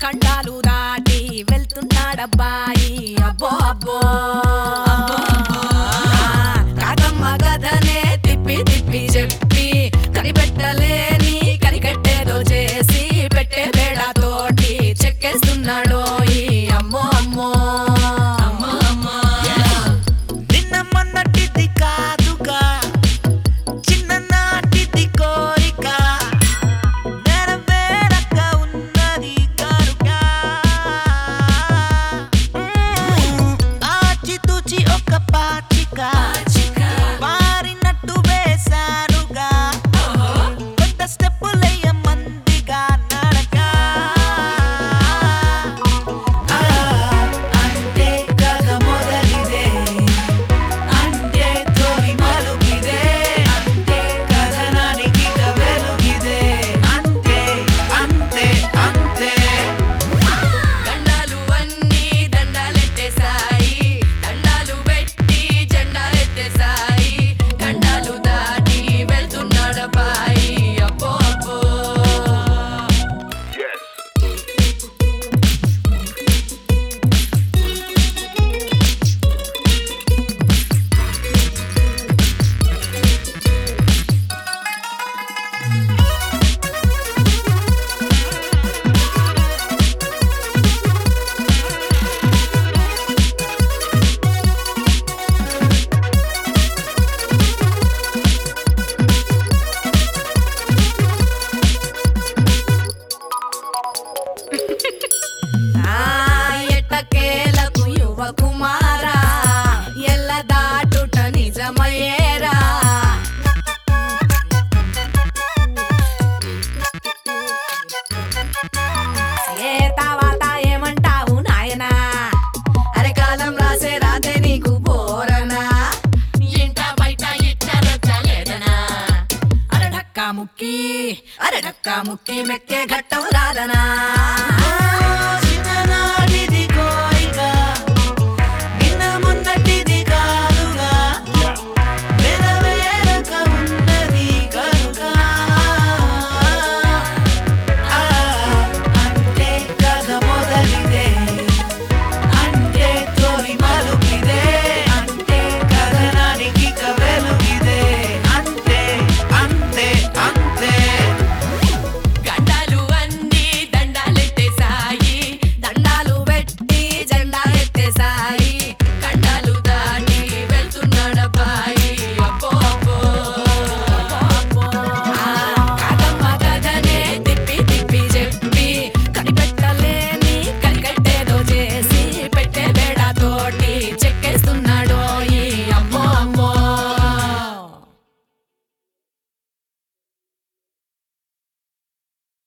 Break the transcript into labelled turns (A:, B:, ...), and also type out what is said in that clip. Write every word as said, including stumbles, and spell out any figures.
A: కండాలు దాటి వెళ్తున్నాడబ్బాయి అబ్బో అబ్బో కాకమ్మ గదనే తిప్పి తిప్పి చెప్పి కనిపెట్టలేని కనికట్టేదో చేసి పెట్టే బేడతోటి చెక్కేస్తున్నాడో ఈ అమ్మో అమ్మో ఎట్టకేలకు యువ కుమారా ఎల్ల దాటుట నిజమయ్యేరా ఏ తర్వాత ఏమంటావు నాయనా అరే కాలం రాసే రాతే నీకు బోరనా ఇంట బయట ఇచ్చరచ్చలేదనా అరే ఢక్కా ముక్కి అరే ఢక్కా ముక్కి మెక్కే ఘట్టం రాదనా